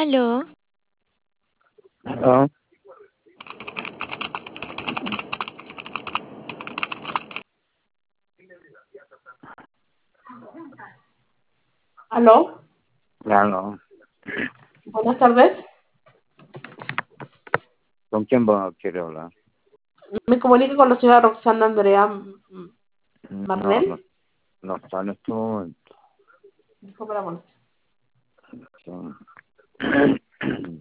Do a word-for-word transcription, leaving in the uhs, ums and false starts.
Aló, Ah, Aló, claro. buenas tardes. ¿Con quién va, quiere hablar? Me comunico con la señora Roxana Andrea mm, No, no, Marnell. no está en este momento. Disculpe la molestia. Sí.